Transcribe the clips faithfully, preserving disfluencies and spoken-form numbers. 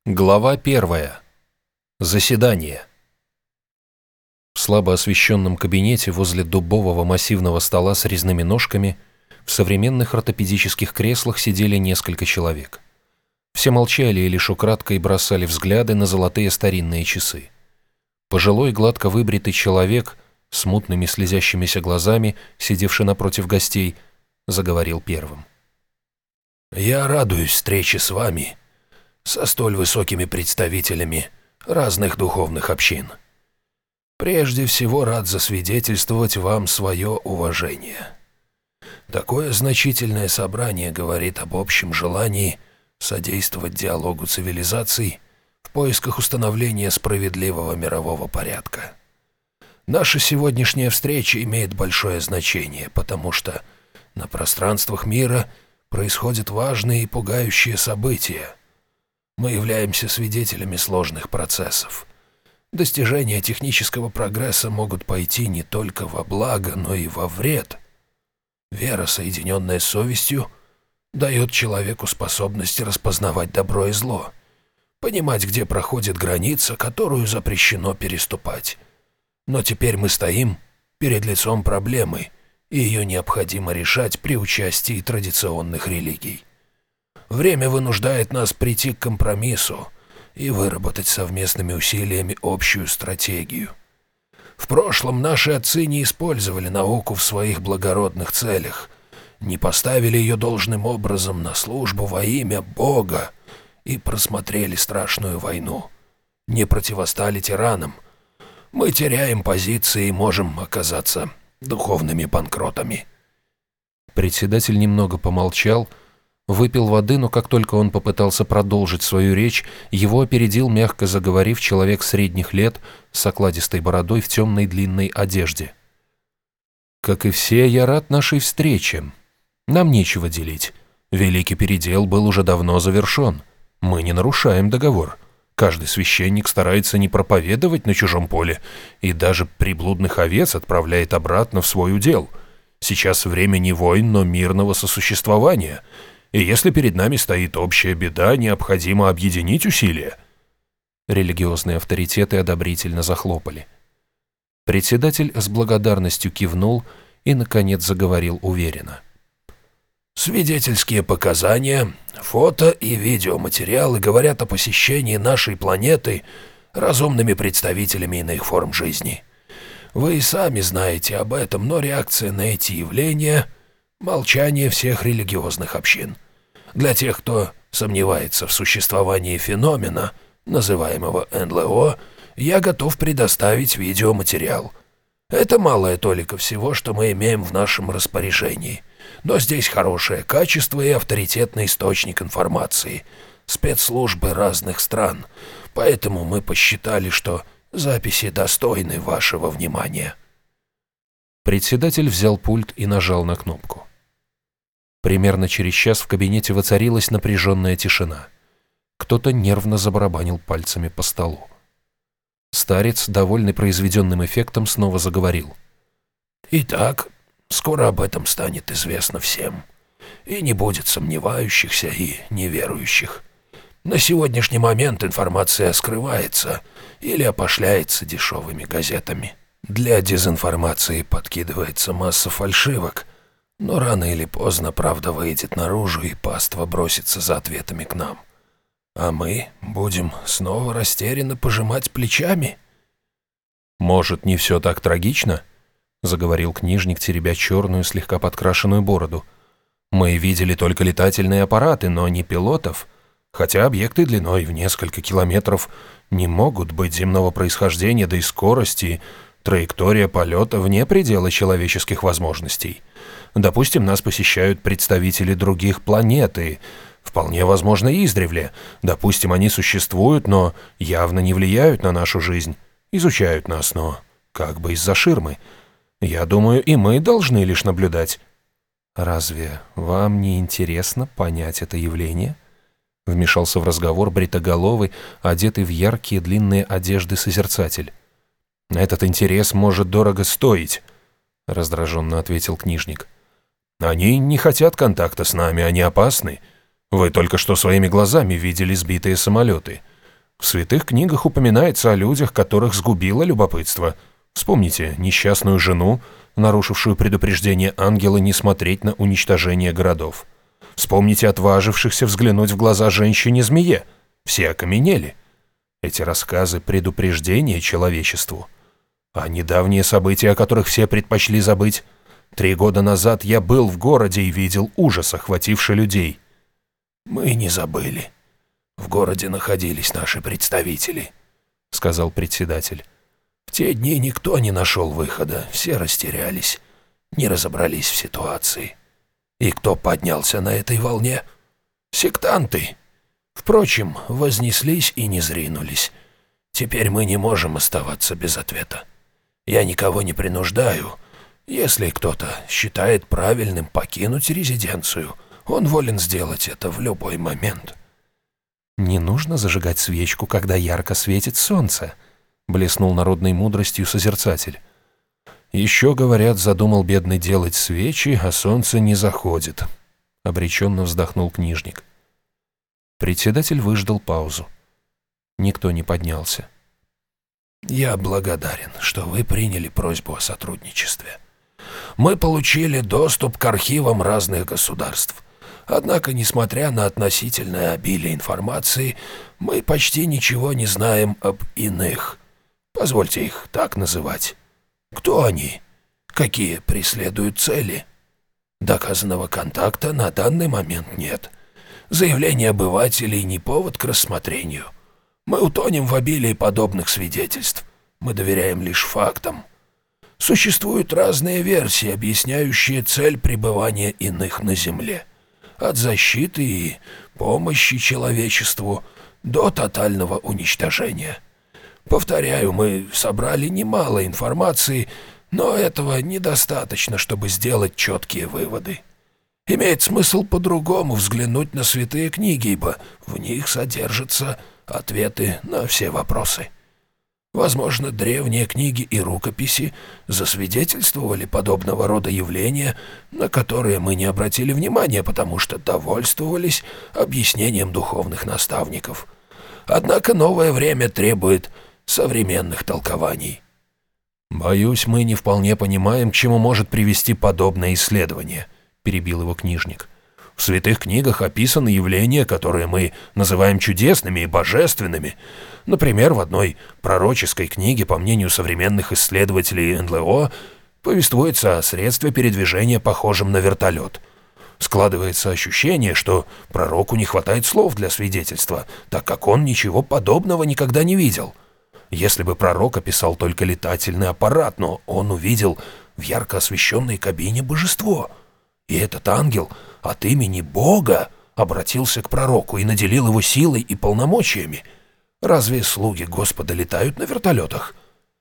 Глава первая. Заседание. В слабо освещенном кабинете возле дубового массивного стола с резными ножками в современных ортопедических креслах сидели несколько человек. Все молчали и лишь украдкой бросали взгляды на золотые старинные часы. Пожилой гладко выбритый человек с мутными слезящимися глазами, сидевший напротив гостей, заговорил первым. «Я радуюсь встрече с вами, со столь высокими представителями разных духовных общин. Прежде всего рад засвидетельствовать вам свое уважение. Такое значительное собрание говорит об общем желании содействовать диалогу цивилизаций в поисках установления справедливого мирового порядка. Наша сегодняшняя встреча имеет большое значение, потому что на пространствах мира происходят важные и пугающие события. Мы являемся свидетелями сложных процессов. Достижения технического прогресса могут пойти не только во благо, но и во вред. Вера, соединенная с совестью, дает человеку способность распознавать добро и зло, понимать, где проходит граница, которую запрещено переступать. Но теперь мы стоим перед лицом проблемы, и ее необходимо решать при участии традиционных религий. Время вынуждает нас прийти к компромиссу и выработать совместными усилиями общую стратегию. В прошлом наши отцы не использовали науку в своих благородных целях, не поставили ее должным образом на службу во имя Бога и просмотрели страшную войну, не противостали тиранам. Мы теряем позиции и можем оказаться духовными банкротами». Председатель немного помолчал, выпил воды, но как только он попытался продолжить свою речь, его опередил, мягко заговорив, человек средних лет с окладистой бородой в темной длинной одежде. «Как и все, я рад нашей встрече. Нам нечего делить. Великий передел был уже давно завершен. Мы не нарушаем договор. Каждый священник старается не проповедовать на чужом поле и даже приблудных овец отправляет обратно в свой удел. Сейчас время не войн, но мирного сосуществования. И если перед нами стоит общая беда, необходимо объединить усилия». Религиозные авторитеты одобрительно захлопали. Председатель с благодарностью кивнул и, наконец, заговорил уверенно. «Свидетельские показания, фото и видеоматериалы говорят о посещении нашей планеты разумными представителями иных форм жизни. Вы и сами знаете об этом, но реакция на эти явления — молчание всех религиозных общин. Для тех, кто сомневается в существовании феномена, называемого эн эл о, я готов предоставить видеоматериал. Это малая толика всего, что мы имеем в нашем распоряжении. Но здесь хорошее качество и авторитетный источник информации, спецслужбы разных стран, поэтому мы посчитали, что записи достойны вашего внимания». Председатель взял пульт и нажал на кнопку. Примерно через час в кабинете воцарилась напряженная тишина. Кто-то нервно забарабанил пальцами по столу. Старец, довольный произведенным эффектом, снова заговорил. «Итак, скоро об этом станет известно всем. И не будет сомневающихся и неверующих. На сегодняшний момент информация скрывается или опошляется дешевыми газетами. Для дезинформации подкидывается масса фальшивок, но рано или поздно правда выйдет наружу, и паства бросится за ответами к нам. А мы будем снова растерянно пожимать плечами». «Может, не все так трагично?» — заговорил книжник, теребя черную, слегка подкрашенную бороду. «Мы видели только летательные аппараты, но не пилотов, хотя объекты длиной в несколько километров не могут быть земного происхождения, да и скорости, траектория полета вне предела человеческих возможностей. Допустим, нас посещают представители других планет, и вполне возможно издревле. Допустим, они существуют, но явно не влияют на нашу жизнь. Изучают нас, но как бы из-за ширмы. Я думаю, и мы должны лишь наблюдать». «Разве вам не интересно понять это явление?» Вмешался в разговор бритоголовый, одетый в яркие длинные одежды созерцатель. «Этот интерес может дорого стоить», — раздраженно ответил книжник. «Они не хотят контакта с нами, они опасны. Вы только что своими глазами видели сбитые самолеты. В святых книгах упоминается о людях, которых сгубило любопытство. Вспомните несчастную жену, нарушившую предупреждение ангела не смотреть на уничтожение городов. Вспомните отважившихся взглянуть в глаза женщине-змее. Все окаменели. Эти рассказы — предупреждение человечеству. А недавние события, о которых все предпочли забыть. Три года назад я был в городе и видел ужас, охвативший людей. «Мы не забыли. В городе находились наши представители», — сказал председатель. «В те дни никто не нашел выхода, все растерялись, не разобрались в ситуации. И кто поднялся на этой волне? Сектанты. Впрочем, вознеслись и не зринулись. Теперь мы не можем оставаться без ответа. Я никого не принуждаю. Если кто-то считает правильным покинуть резиденцию, он волен сделать это в любой момент». «Не нужно зажигать свечку, когда ярко светит солнце», — блеснул народной мудростью созерцатель. «Еще, говорят, задумал бедный делать свечи, а солнце не заходит», — обреченно вздохнул книжник. Председатель выждал паузу. Никто не поднялся. «Я благодарен, что вы приняли просьбу о сотрудничестве. Мы получили доступ к архивам разных государств. Однако, несмотря на относительное обилие информации, мы почти ничего не знаем об иных. Позвольте их так называть. Кто они? Какие преследуют цели? Доказанного контакта на данный момент нет. Заявления обывателей не повод к рассмотрению. Мы утонем в обилии подобных свидетельств. Мы доверяем лишь фактам. Существуют разные версии, объясняющие цель пребывания иных на Земле. От защиты и помощи человечеству до тотального уничтожения. Повторяю, мы собрали немало информации, но этого недостаточно, чтобы сделать четкие выводы. Имеет смысл по-другому взглянуть на святые книги, ибо в них содержатся ответы на все вопросы. Возможно, древние книги и рукописи засвидетельствовали подобного рода явления, на которые мы не обратили внимания, потому что довольствовались объяснением духовных наставников. Однако новое время требует современных толкований. «Боюсь, мы не вполне понимаем, к чему может привести подобное исследование», — перебил его книжник. «В святых книгах описаны явления, которые мы называем чудесными и божественными. Например, в одной пророческой книге, по мнению современных исследователей эн эл о, повествуется о средстве передвижения, похожем на вертолет. Складывается ощущение, что пророку не хватает слов для свидетельства, так как он ничего подобного никогда не видел. Если бы пророк описал только летательный аппарат, но он увидел в ярко освещенной кабине божество. И этот ангел от имени Бога обратился к пророку и наделил его силой и полномочиями. Разве слуги Господа летают на вертолетах?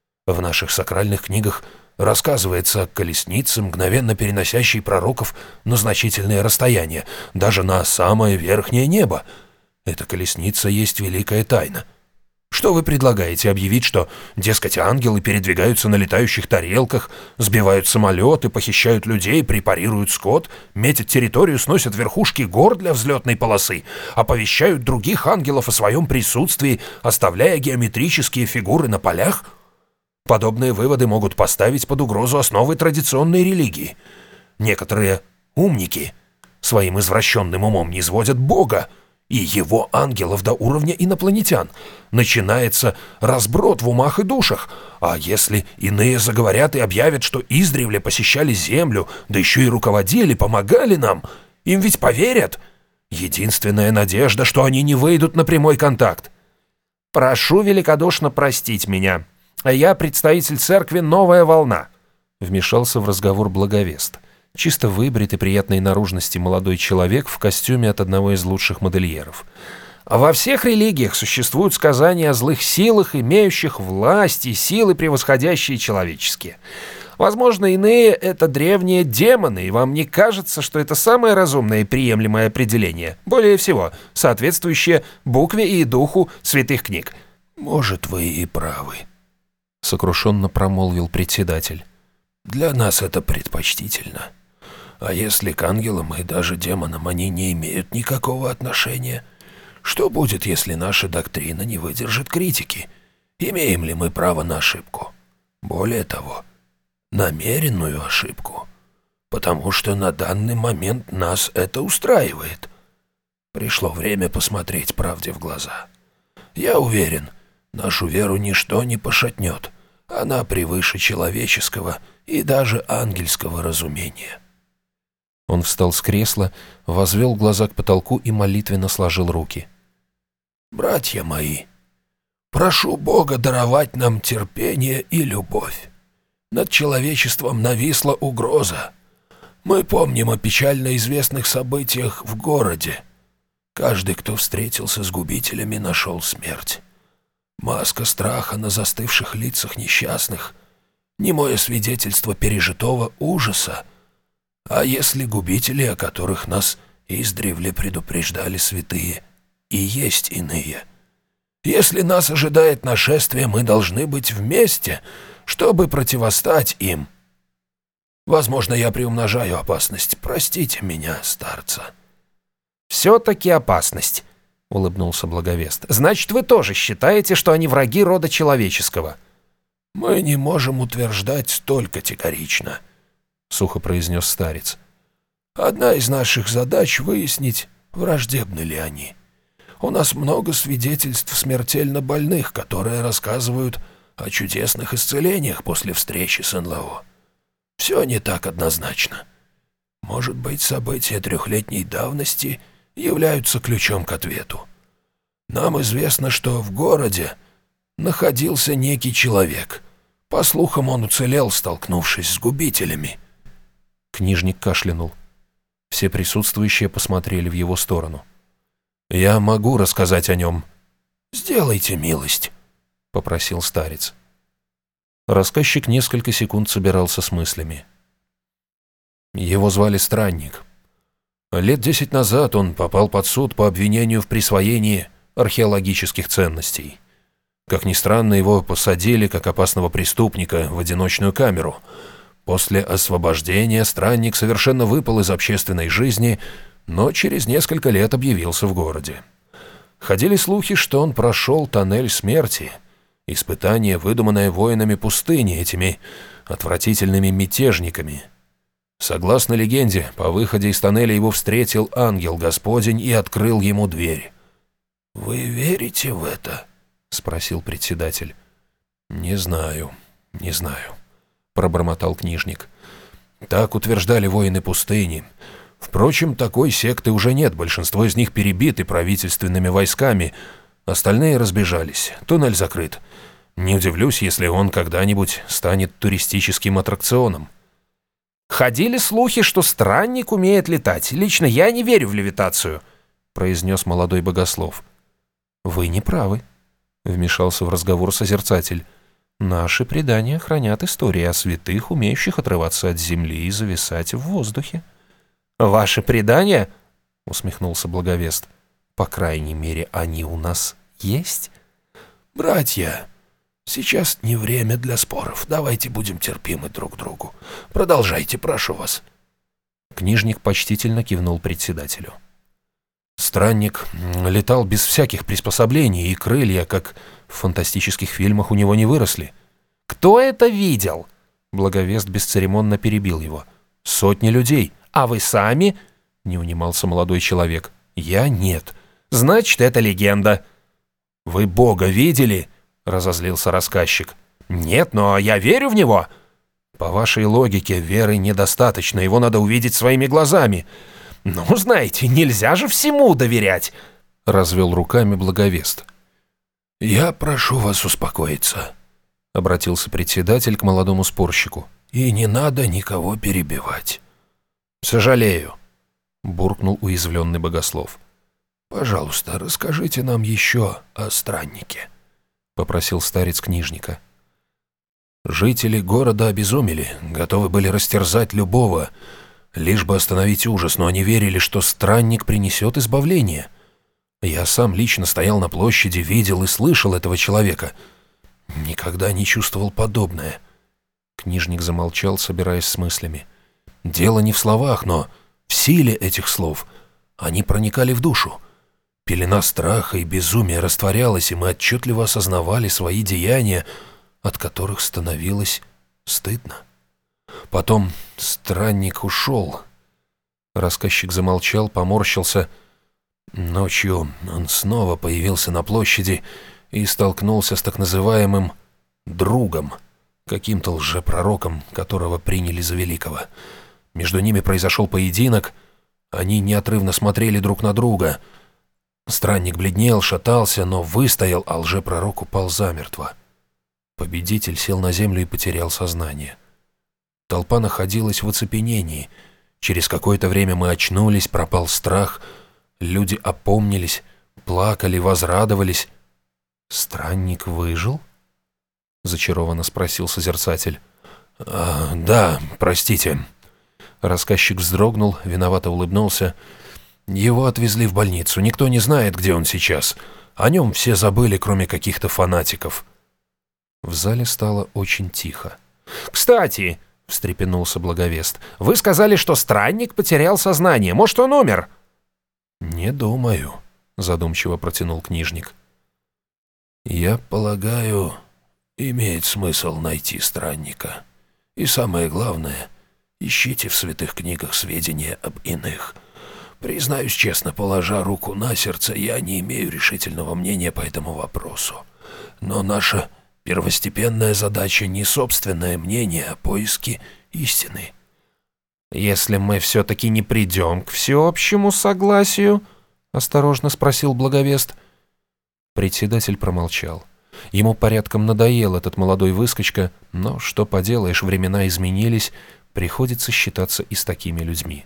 В наших сакральных книгах рассказывается о колеснице, мгновенно переносящей пророков на значительные расстояния, даже на самое верхнее небо. Эта колесница есть великая тайна. Что вы предлагаете, объявить, что, дескать, ангелы передвигаются на летающих тарелках, сбивают самолеты, похищают людей, препарируют скот, метят территорию, сносят верхушки гор для взлетной полосы, оповещают других ангелов о своем присутствии, оставляя геометрические фигуры на полях? Подобные выводы могут поставить под угрозу основы традиционной религии. Некоторые умники своим извращенным умом низводят Бога и его ангелов до уровня инопланетян. Начинается разброд в умах и душах. А если иные заговорят и объявят, что издревле посещали Землю, да еще и руководили, помогали нам, им ведь поверят. Единственная надежда, что они не выйдут на прямой контакт. «Прошу великодушно простить меня. Я представитель церкви «Новая волна», — вмешался в разговор благовест. Чисто выбритый приятной наружности молодой человек в костюме от одного из лучших модельеров. Во всех религиях существуют сказания о злых силах, имеющих власть и силы, превосходящие человеческие. Возможно, иные — это древние демоны, и вам не кажется, что это самое разумное и приемлемое определение, более всего, соответствующее букве и духу святых книг? «Может, вы и правы», — сокрушенно промолвил председатель. «Для нас это предпочтительно. А если к ангелам и даже демонам они не имеют никакого отношения, Что будет, если наша доктрина не выдержит критики? Имеем ли мы право на ошибку? Более того, намеренную ошибку. Потому что на данный момент нас это устраивает. Пришло время посмотреть правде в глаза. Я уверен, нашу веру ничто не пошатнет. Она превыше человеческого и даже ангельского разумения». Он встал с кресла, возвел глаза к потолку и молитвенно сложил руки. «Братья мои, прошу Бога даровать нам терпение и любовь. Над человечеством нависла угроза. Мы помним о печально известных событиях в городе. Каждый, кто встретился с губителями, нашел смерть. Маска страха на застывших лицах несчастных, немое свидетельство пережитого ужаса. А если губители, о которых нас издревле предупреждали святые, и есть иные? Если нас ожидает нашествие, мы должны быть вместе, чтобы противостать им. Возможно, я приумножаю опасность. Простите меня, старца». «Все-таки опасность», — улыбнулся Благовест. «Значит, вы тоже считаете, что они враги рода человеческого?» «Мы не можем утверждать столь категорично», — сухо произнес старец. «Одна из наших задач — выяснить, враждебны ли они. У нас много свидетельств смертельно больных, которые рассказывают о чудесных исцелениях после встречи с эн эл о. Все не так однозначно. Может быть, события трехлетней давности являются ключом к ответу. Нам известно, что в городе находился некий человек. По слухам, он уцелел, столкнувшись с губителями». Книжник кашлянул. Все присутствующие посмотрели в его сторону. «Я могу рассказать о нем». «Сделайте милость», — попросил старец. Рассказчик несколько секунд собирался с мыслями. Его звали Странник. Лет десять назад он попал под суд по обвинению в присвоении археологических ценностей. Как ни странно, его посадили как опасного преступника в одиночную камеру. После освобождения Странник совершенно выпал из общественной жизни, но через несколько лет объявился в городе. Ходили слухи, что он прошел тоннель смерти, испытание, выдуманное воинами пустыни, этими отвратительными мятежниками. Согласно легенде, по выходе из тоннеля его встретил ангел Господень и открыл ему дверь. «Вы верите в это?» — спросил председатель. «Не знаю, не знаю», — пробормотал книжник. «Так утверждали воины пустыни. Впрочем, такой секты уже нет, большинство из них перебиты правительственными войсками, остальные разбежались, туннель закрыт. Не удивлюсь, если он когда-нибудь станет туристическим аттракционом». «Ходили слухи, что Странник умеет летать. Лично я не верю в левитацию», — произнес молодой богослов. «Вы не правы», — вмешался в разговор созерцатель. «Наши предания хранят истории о святых, умеющих отрываться от земли и зависать в воздухе». «Ваши предания?» — усмехнулся Благовест. «По крайней мере, они у нас есть». «Братья, сейчас не время для споров. Давайте будем терпимы друг к другу. Продолжайте, прошу вас». Книжник почтительно кивнул председателю. Странник летал без всяких приспособлений, и крылья, как в фантастических фильмах, у него не выросли. «Кто это видел?» Благовест бесцеремонно перебил его. «Сотни людей». «А вы сами?» — не унимался молодой человек. «Я нет». «Значит, это легенда». «Вы Бога видели?» — разозлился рассказчик. «Нет, но я верю в него». «По вашей логике, веры недостаточно, его надо увидеть своими глазами». «Ну, знаете, нельзя же всему доверять», — развел руками Благовест. «Я прошу вас успокоиться», — обратился председатель к молодому спорщику. «И не надо никого перебивать». «Сожалею», — буркнул уязвленный богослов. «Пожалуйста, расскажите нам еще о Страннике», — попросил старец книжника. Жители города обезумели, готовы были растерзать любого, лишь бы остановить ужас, но они верили, что Странник принесет избавление. Я сам лично стоял на площади, видел и слышал этого человека. Никогда не чувствовал подобное. Книжник замолчал, собираясь с мыслями. Дело не в словах, но в силе этих слов. Они проникали в душу. Пелена страха и безумия растворялась, и мы отчетливо осознавали свои деяния, от которых становилось стыдно. Потом странник ушел. Рассказчик замолчал, поморщился. Ночью он снова появился на площади и столкнулся с так называемым «другом», каким-то лжепророком, которого приняли за великого. Между ними произошел поединок, они неотрывно смотрели друг на друга. Странник бледнел, шатался, но выстоял, а лжепророк упал замертво. Победитель сел на землю и потерял сознание. Толпа находилась в оцепенении. Через какое-то время мы очнулись, пропал страх. Люди опомнились, плакали, возрадовались. «Странник выжил?» — зачарованно спросил созерцатель. «А, да, простите». Рассказчик вздрогнул, виновато улыбнулся. «Его отвезли в больницу. Никто не знает, где он сейчас. О нем все забыли, кроме каких-то фанатиков». В зале стало очень тихо. «Кстати», — встрепенулся Благовест, — «вы сказали, что странник потерял сознание. Может, он умер?» «Не думаю», — задумчиво протянул книжник. «Я полагаю, имеет смысл найти странника. И самое главное, ищите в святых книгах сведения об иных. Признаюсь честно, положа руку на сердце, я не имею решительного мнения по этому вопросу. Но наша первостепенная задача не собственное мнение, а поиски истины». «Если мы все-таки не придем к всеобщему согласию?» — осторожно спросил Благовест. Председатель промолчал. Ему порядком надоел этот молодой выскочка, но что поделаешь, времена изменились, приходится считаться и с такими людьми.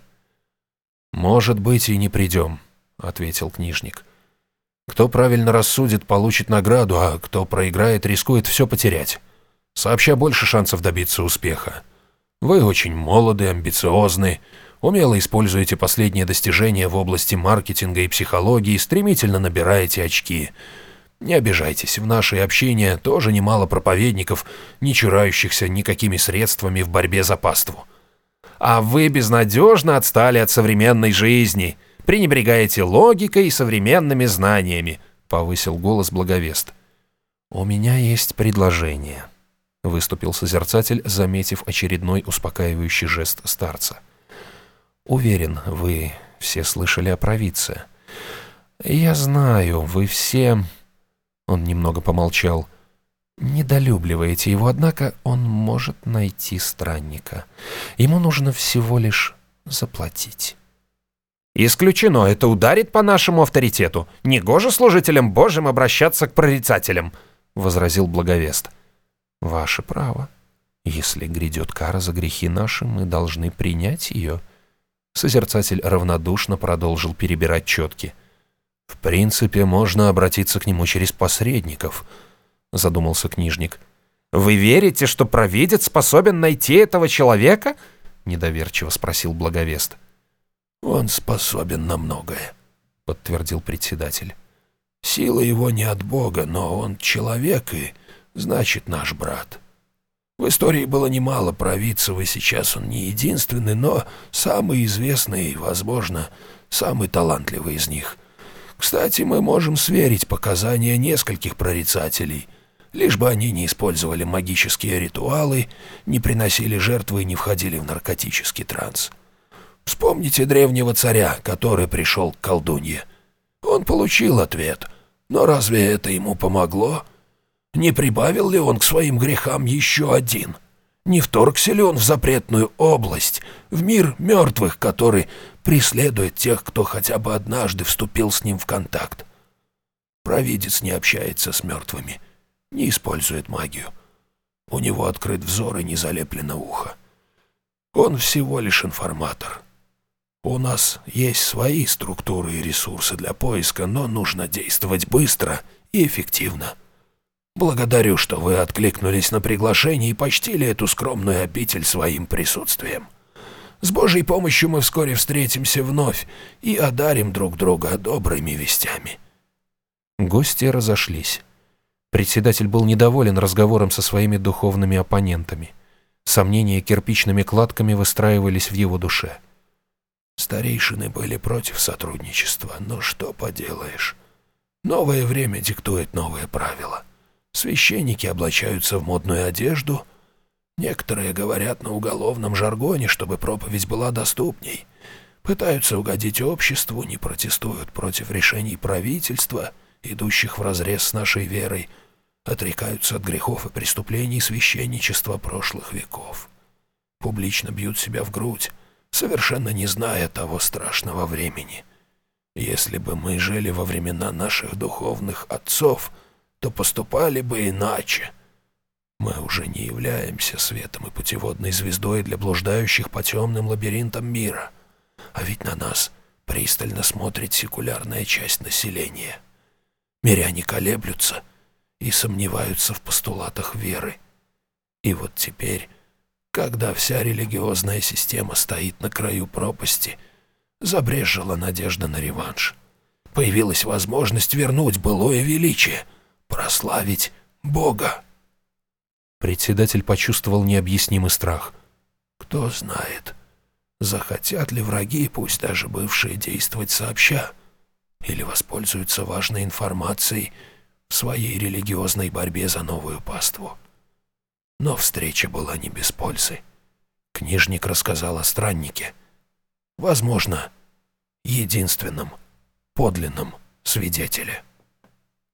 «Может быть, и не придем», — ответил книжник. «Кто правильно рассудит, получит награду, а кто проиграет, рискует все потерять. Сообща больше шансов добиться успеха. Вы очень молоды, амбициозны, умело используете последние достижения в области маркетинга и психологии, стремительно набираете очки. Не обижайтесь, в наше общение тоже немало проповедников, не чурающихся никакими средствами в борьбе за паству. А вы безнадежно отстали от современной жизни, пренебрегаете логикой и современными знаниями», — повысил голос Благовест. «У меня есть предложение», — выступил созерцатель, заметив очередной успокаивающий жест старца. «Уверен, вы все слышали о провидце. Я знаю, вы все...» Он немного помолчал. «Недолюбливаете его, однако он может найти странника. Ему нужно всего лишь заплатить». «Исключено, это ударит по нашему авторитету. Негоже служителям Божьим обращаться к прорицателям», — возразил Благовест. «Ваше право. Если грядет кара за грехи наши, мы должны принять ее». Созерцатель равнодушно продолжил перебирать четки. «В принципе, можно обратиться к нему через посредников», — задумался книжник. «Вы верите, что провидец способен найти этого человека?» — недоверчиво спросил Благовест. «Он способен на многое», — подтвердил председатель. «Сила его не от Бога, но он человек и, значит, наш брат. В истории было немало провидцев, и сейчас он не единственный, но самый известный и, возможно, самый талантливый из них. Кстати, мы можем сверить показания нескольких прорицателей, лишь бы они не использовали магические ритуалы, не приносили жертвы и не входили в наркотический транс. Вспомните древнего царя, который пришел к колдунье. Он получил ответ, но разве это ему помогло? Не прибавил ли он к своим грехам еще один? Не вторгся ли он в запретную область, в мир мертвых, который преследует тех, кто хотя бы однажды вступил с ним в контакт? Провидец не общается с мертвыми, не использует магию. У него открыт взор и не залеплено ухо. Он всего лишь информатор. У нас есть свои структуры и ресурсы для поиска, но нужно действовать быстро и эффективно. Благодарю, что вы откликнулись на приглашение и почтили эту скромную обитель своим присутствием. С Божьей помощью мы вскоре встретимся вновь и одарим друг друга добрыми вестями». Гости разошлись. Председатель был недоволен разговором со своими духовными оппонентами. Сомнения кирпичными кладками выстраивались в его душе. Старейшины были против сотрудничества, но что поделаешь. Новое время диктует новые правила. Священники облачаются в модную одежду. Некоторые говорят на уголовном жаргоне, чтобы проповедь была доступней. Пытаются угодить обществу, не протестуют против решений правительства, идущих вразрез с нашей верой, отрекаются от грехов и преступлений священничества прошлых веков. Публично бьют себя в грудь, совершенно не зная того страшного времени. Если бы мы жили во времена наших духовных отцов, то поступали бы иначе. Мы уже не являемся светом и путеводной звездой для блуждающих по темным лабиринтам мира. А ведь на нас пристально смотрит секулярная часть населения. Миряне колеблются и сомневаются в постулатах веры. И вот теперь, когда вся религиозная система стоит на краю пропасти, забрезжила надежда на реванш. Появилась возможность вернуть былое величие, прославить Бога. Председатель почувствовал необъяснимый страх. Кто знает, захотят ли враги, пусть даже бывшие, действовать сообща, или воспользуются важной информацией в своей религиозной борьбе за новую паству. Но встреча была не без пользы. Книжник рассказал о страннике, возможно, единственном подлинном свидетеле.